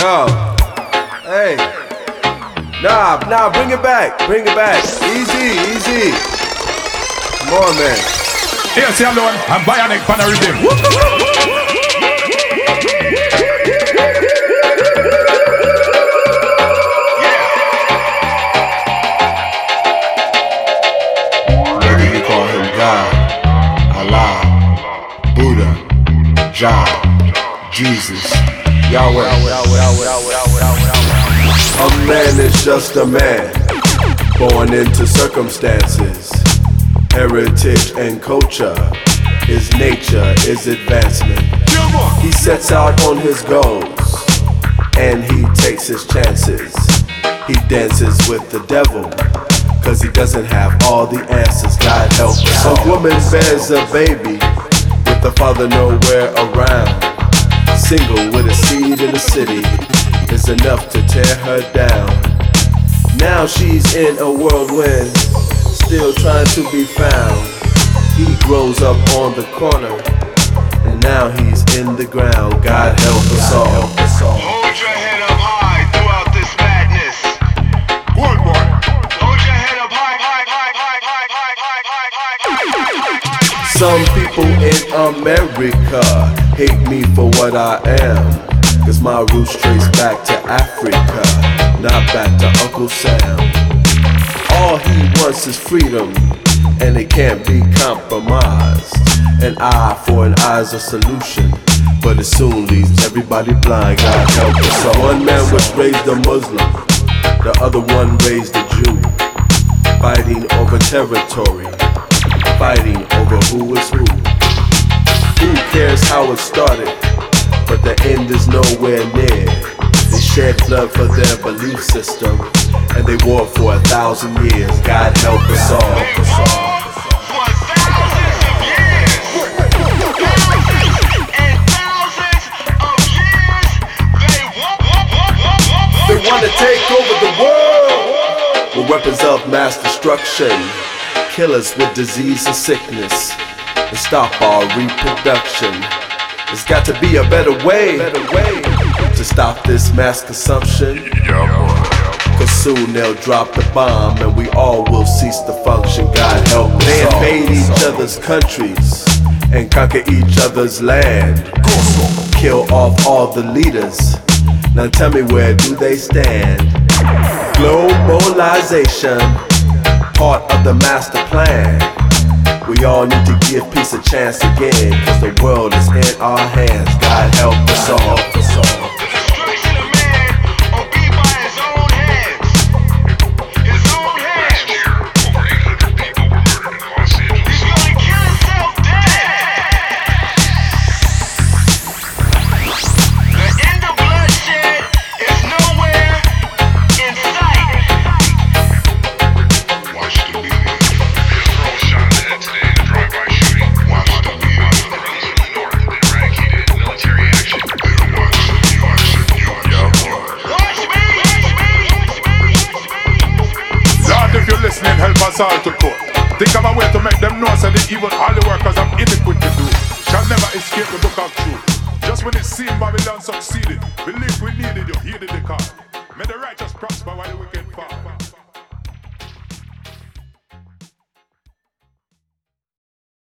Yo, hey, nah, bring it back, easy. Come on, man. Here, see alone, I'm Bionic for the rhythm. Whether you call him God, Allah, Buddha, Jah, Jesus, Yahweh. A man is just a man, born into circumstances. Heritage and culture, his nature is advancement. He sets out on his goals, and he takes his chances. He dances with the devil, cause he doesn't have all the answers. God help us. A woman bears a baby, with the father nowhere around. Single with a seed in the city, is enough to tear her down. Now she's in a whirlwind, still trying to be found. He grows up on the corner, and now he's in the ground. God help us all. Hold your head up high throughout this madness. Good boy. Hold your head up high. Some people in America hate me for what I am, cause my roots trace back to Africa, not back to Uncle Sam. All he wants is freedom, and it can't be compromised. An eye for an eye's a solution, but it soon leaves everybody blind. God help us all. One man was raised a Muslim, the other one raised a Jew, fighting over territory, fighting over who is who. Who cares how it started, but the end is nowhere near. They shed blood for their belief system, and they war for 1,000 years. God help us all. For thousands of years. Thousands and thousands of years. They want to take over the world with weapons of mass destruction, kill us with disease and sickness, and stop our reproduction. There's got to be a better way to stop this mass consumption. Cause soon they'll drop the bomb and we all will cease to function. God help us. They invade each other's countries and conquer each other's land. Kill off all the leaders. Now tell me, where do they stand? Globalization, part of the master plan. We all need to give peace a chance again, cause the world is in our hands. God help us all. The destruction of man will be by his own hands. His own hands. Over 800 people were murdered in Los Angeles. He's gonna kill himself dead. The end of bloodshed is nowhere in sight. Watch the media. Girl shot in the head today in a drive-by shooting. Watch the media. The president of the North eradicated military action. Watch me. Lord, if you're listening, help us all to court. Think of a way to make them know so that even all the workers of iniquity do shall never escape the book of truth. Just when it seemed Babylon succeeded, believe we needed you, heeded the call. May the righteous